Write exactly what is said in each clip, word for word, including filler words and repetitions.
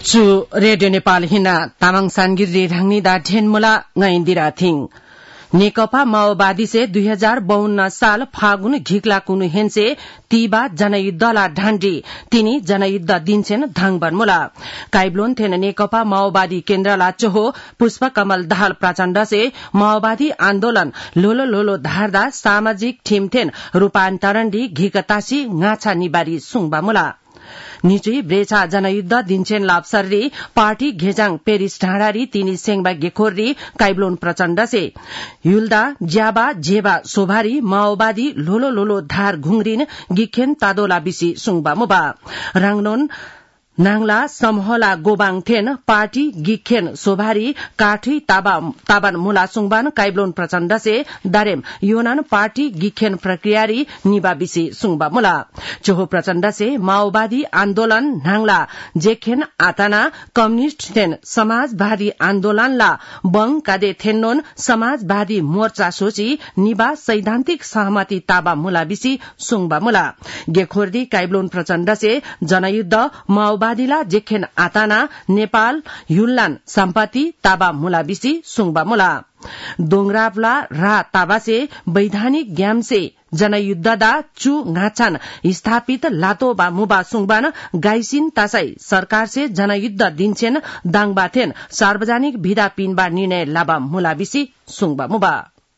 चु रेडियो नेपाल हिना तामाङ सानगिरी राङ्नी दा ढेनमुला ngayindira थिङ नेकपा माओवादी से दुई हजार बाउन्न साल फागुन घिक्ला कुनु हेन्से तीबा जनयुद्धला ढाण्डी तिनी जनयुद्ध दिन्छेन धाङबन मुला काइब्लोन थेन नेकपा माओवादी केन्द्रला चोहो पुष्पकमल दाहाल प्रचण्ड से माओवादी आन्दोलन लोलो लोलो धारदा सामाजिक ठिमथेन रूपान्तरण डी घिकतासी गाछा निबारी सुङबा मुला निचुई ब्रेचा जनयुद्ध दिन्छेन लाभसर्री पार्टी घेजाङ पेरिस ढाँडारी तिनी सेङबा गेखोर्री काइब्लोन प्रचण्ड से युल्दा ज्याबा जेबा सोभारी माओवादी लोलो लोलो धार घुङरिन गिखेन तादोला बिसी सुङबा मुबा राङनोन नाङला समहला गोबाङ थेन पार्टी गिखेन सोभारी काठी ताबा ताबान मुला सुङबान काइब्लोन प्रचण्ड से दारेम योनान पार्टी गिखेन प्रक्रियारी निबा बिसी सुङबा मुला चोहो प्रचण्ड से माओवादी आन्दोलन नाङला जेखेन आताना कम्युनिस्ट थेन समाजवादी आन्दोलनला बङ कादे थेन्नोन समाजवादी मोर्चा सोची निबा सैद्धान्तिक सहमति ताबा मुला बिसी सुङबा मुला गेखोर्दी काइब्लोन प्रचण्ड से जनयुद्ध माओवादी वादीला जेखेन आताना नेपाल युल्लान सम्पत्ति ताबा मुला बिसी सुङबा मुला दोंगरावला रा ताबा से वैधानिक ज्ञान से जनयुद्धदा चु गाछान स्थापित लातो बा मुबा सुङबान गाइसिन तासाई सरकार से जनयुद्ध दिन्छेन दाङबाथेन सार्वजनिक भिदा पिनबा निर्णय लाबा मुला बिसी सुङबा मुबा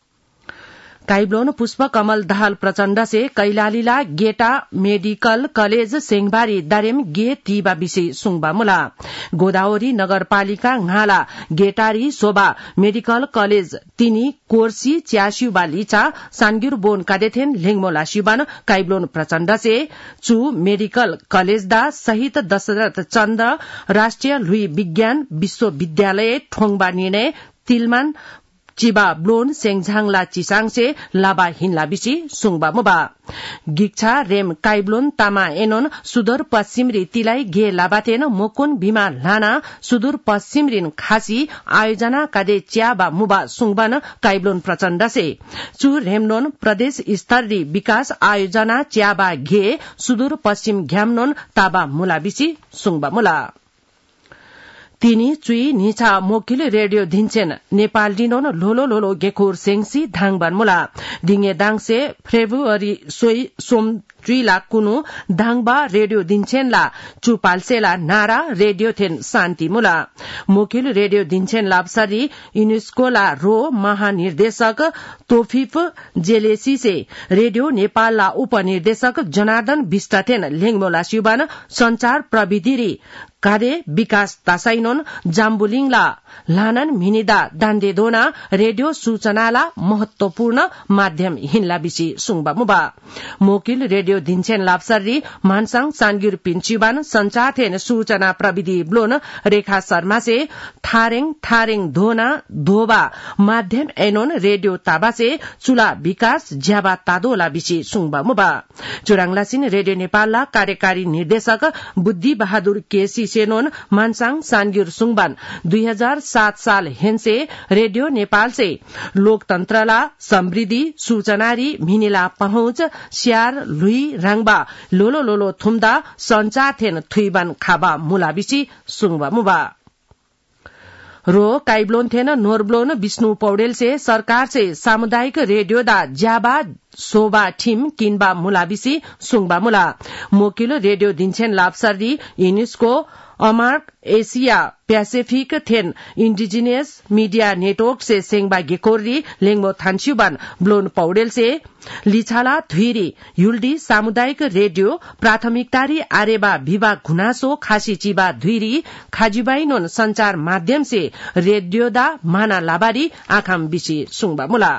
काइब्लोन पुष्प कमल दाहाल प्रचण्ड से कैलालीला गेटा मेडिकल कलेज सेङबारी दारेम गे तीबा बिसी सुङबा मुला गोदावरी नगरपालिका घाला गेटारी शोभा मेडिकल कलेज तिनी कोर्सी च्यास्युबा लिचा सानगिर बोन कादेथेन लेङमोला शिबान काइब्लोन प्रचण्ड से चु मेडिकल कलेज दा सहित दशरथ चन्द्र राष्ट्रिय लुई विज्ञान विश्वविद्यालय ठोङबा निर्णय तिलमान चिबा ब्लोन सेङझाङला चिसाङ से लाबा हिनला बिसी सुङबा मुबा गिक्छा रेम काइब्लोन तामा एनोन सुदूर पश्चिमरी तिलाई गे लाबातेन मोकोन बिमा लाना सुदूर पश्चिमरिन खासी आयोजना कादे च्याबा मुबा सुङबान काइब्लोन प्रचण्ड से चु रेमनोन प्रदेश स्तरीय विकास आयोजना च्याबा घे सुदूर पश्चिम घ्यामनोन ताबा मुला बिसी सुङबा मुला तिनी चुई निचा मोकिल रेडियो धिन्छेन नेपाल डिनोन लोलो लोलो गेखोर सेङसी धाङबान मुला दिङे दाङसे फेब्रुअरी सोई सोम चुइला कुनु धाङबा रेडियो दिन्छेनला चुपालसेला नारा रेडियो थेन शान्ति मुला मोकिल रेडियो दिन्छेन लाभसरी युनेस्कोला रो महानिर्देशक तोफिफ जेलेसी से रेडियो नेपालला उपनिर्देशक जनार्दन विष्ट थेन लेङमोला शिवान संचार प्रविधि कार्य विकास तासाइनोन जाम्बुलिङला लानन मिनिदा दाण्डेदोना रेडियो सूचनाला महत्वपूर्ण माध्यम हिनला बिसी सुङबा मुबा मोकिल रेडियो दिन्छेन लाभसरी मानसाङ सानगिर पिन्चिबान संचार थेन सूचना प्रविधि ब्लोन रेखा शर्मा से थारेङ थारेङ धोना धोबा माध्यम एनोन रेडियो ताबा से चुला विकास ज्याबा तादोला बिसी सुङबा मुबा चुराङलासिन रेडियो नेपालला कार्यकारी निर्देशक बुद्धि बहादुर केसी सेनोन मानसाङ सानगिर सुङबान दुई हजार सात साल हेन्से रेडियो नेपाल से लोकतन्त्रला समृद्धि सूचनारी मिनिला पहुँच स्यार लुई राङबा लोलो लोलो थुम्दा संचार थेन थुइबान खाबा मुलाबिसी सुङबा मुबा रो काइब्लोन थेन नोरब्लोन विष्णु पौडेल से सरकार से सामुदायिक रेडियो दा ज्याबा सोबा ठिम किनबा मुलाबिसी सुङबा मुला मोकिल रेडियो दिन्छेन लाभसरी युनेस्को अमार्क एशिया पैसिफिक थेन इंडिजिनियस मीडिया नेटवर्क से सेङबा गेकोरी लेङमो थान्स्युबान ब्लोन पौडेल से लिछाला थुइरी युल्डी सामुदायिक रेडियो प्राथमिकतारी आरेबा भिवा घुनासो खासी चिबा धुइरी खाजिबाइनोन संचार माध्यम से रेडियो दा माना लाबारी आखाम बिसी सुङबा मुला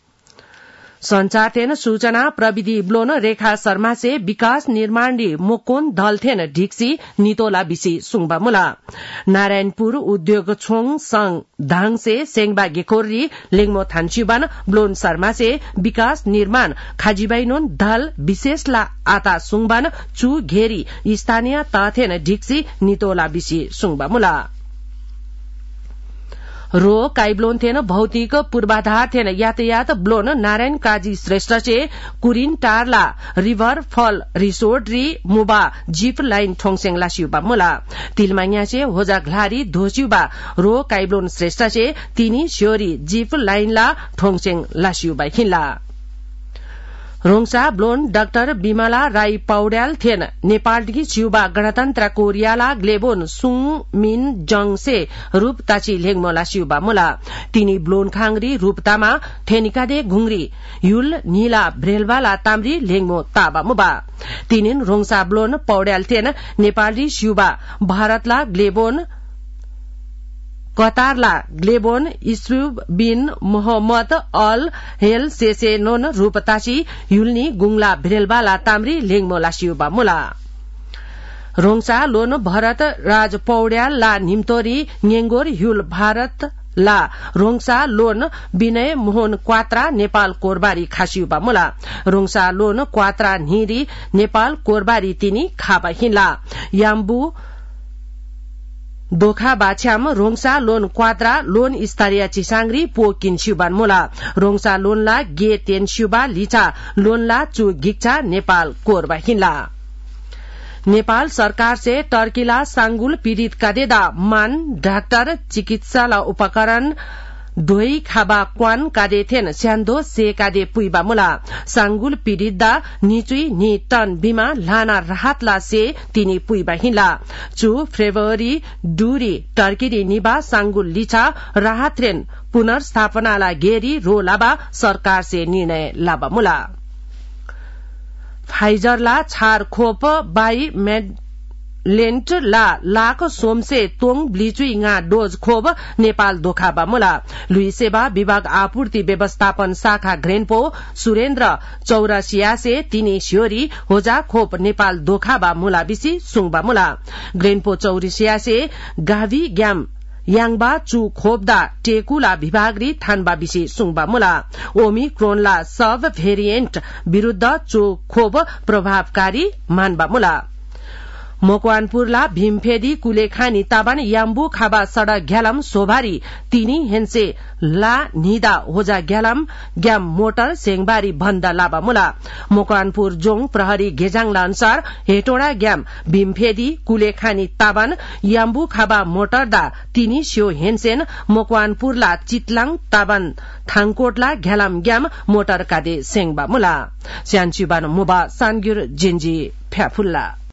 संचार थेन सूचना प्रविधि ब्लोन रेखा शर्मा से विकास निर्माण मोकोन दल थेन ढिक्सी नितोला बिसी सुङबा मुला नारायणपुर उद्योग छोङ संग धाङ से सेङबा गेकोरी लेङमो थान्स्युबान ब्लोन शर्मा से विकास निर्माण खाजिबाइनोन दल विशेषला आता सुङबान चु घेरी स्थानीय तथेन ढिक्सी नितोला बिसी सुङबा मुला रो काइब्लोन थेन भौतिक पूर्वाधार थेन यातायात ब्लोन नारायण काजी श्रेष्ठ से कुरिन टारला रिभर फल रिसोर्ट री मुबा जीप लाइन ठोंगसेंग लासियुबा मुला तिलमाइया से होजा घलारी धोसियुबा रो काइब्लोन श्रेष्ठ से तिनी स्योरी जीप लाइन ला ठोंगसेंग लासियुबा हिला रोङसा ब्लोन डाक्टर बिमला राई पौड्याल थेन नेपालकी चिउबा गणतन्त्र कोरियाला ग्लेबोन सुङ मिन जङ से रूपताची लेङमोला सिउबा मुला तिनी ब्लोन खांगरी रूपतामा थेनिकादे घुंगरी युल नीला ब्रेलवाला तामरी लेङमो ताबा मुबा तिनिन रोङसा ब्लोन पौड्याल थेन नेपाली सिउबा भारतला ग्लेबोन कतारला ग्लेबोन इस्रुब बिन मोहम्मद अल हेल सेसेनोन रूपतासी युल्नी गुंगला भिरेलबाला तामरी लेङमोला सिउबा मुला रोङसा लोन भरत राज पौड्याल ला निम्तोरी न्येंगोर युल भारत ला रोङसा लोन विनय मोहन क्वात्रा नेपाल कोरबारी खासियुबा मुला रोङसा लोन क्वात्रा निरी नेपाल कोरबारी तिनी खाबा हिला याम्बु दोखा बाछ्याम रोङसा लोन क्वात्रा लोन स्तरीय चिसांगरी पो किन्स्युबान मुला रोङसा लोनला गे तेन्स्युबा लिचा लोनला चु गिक्चा नेपाल कोरबा हिला नेपाल सरकार से टर्कीला सांगुल पीड़ित कादेदा मान डाक्टर चिकित्साला उपकरण दोई खाबा क्वान कादे थेन स्यान्दो से कादे पुइबा मुला सांगुल पीड़ितदा निचुई नि टन बिमा लाना राहतला से तिनी पुइबा हिला चु फेब्रुअरी डुरी टर्कीरी निबा सांगुल लिचा राहतरेन पुनर्स्थापनाला गेरी रो लाबा सरकार से निर्णय लाबा मुला फाइजरला छार खोप बाई मेड लेन्ट ला लाख सोमसे तोङ ब्लिचुई nga डोज खोप नेपाल दोखाबा मुला लुई सेवा विभाग आपूर्ति व्यवस्थापन शाखा ग्रेनपो सुरेन्द्र चौरसिया से तिनी स्योरी होजा खोप नेपाल दोखाबा मुला बिसी सुङबा मुला ग्रेनपो चौरसिया से गावी ग्याम याङबा चु खोपदा टेकुला विभागरी थानबा बिसी सुङबा मुला ओमिक्रोनला सब भेरिएन्ट विरूद्ध चु खोप प्रभावकारी मानबा मुला मोकवानपुरला भीमफेदी कुलेखानी ताबान याम्बु खाबा सड़क ग्यालम सोभारी तिनी हेन्से ला निदा होजा ग्यालम ग्याम मोटर सेङबारी बन्द लाबा मुला मोकवानपुर जोङ प्रहरी गेजाङला अनुसार हेटोडा ग्याम भीमफेदी कुलेखानी ताबान याम्बु खाबा मोटर दा तिनी स्यो हेन्सेन मोकवानपुरला चितलाङ ताबान थाङकोटला ग्यालम ग्याम मोटर कादे सेङबा मुला स्यानचिबान मुबा सानगुर जिन्जी फ्याफुल्ला